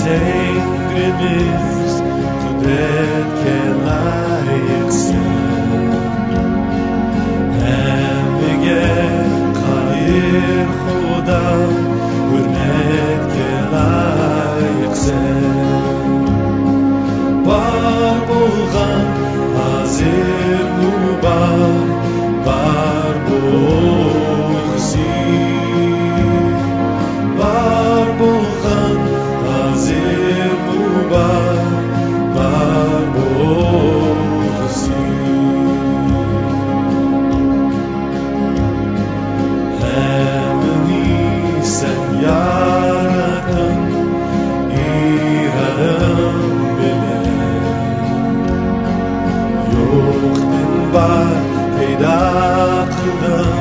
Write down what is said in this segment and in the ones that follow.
Tengrimiz kudretke layıksın. Emige hayır Huda hürmetke layıksın. Var bulgan hazır mubar var buğzi. Var bulgan hazır mubar var buğzi. Hemini sen yaradın İran'ım bile. Yoktin var peyda kıldım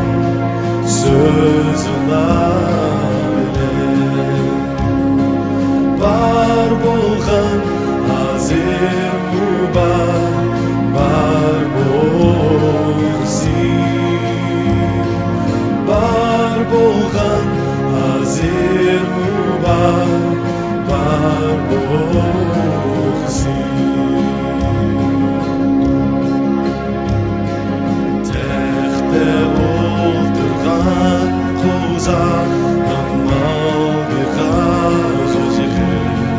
sözüne bile. Var bulgan hazır mubar var buğzi. Var bulgan hazır mubar var buğzi. Tehte oldurgan koza amal bir gazozihe.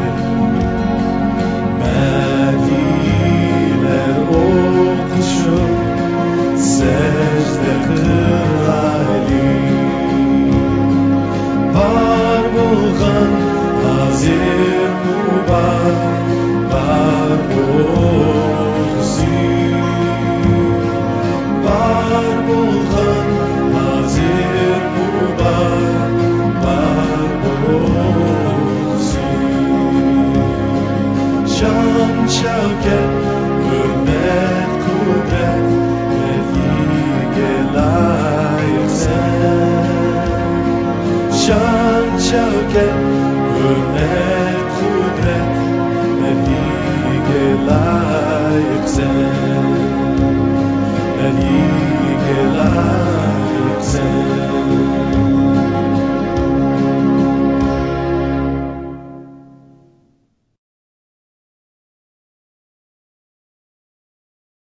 Mediler okuşup secde kılali. Var bulgan hazır mubar var buğzi. Var bulgan hazır mubar var buğzi. Şan şevket hürmet kudret Mevlige layıksın. Şan şevket hürmet kudret Mevlige layıksın. Mevlige layıksın.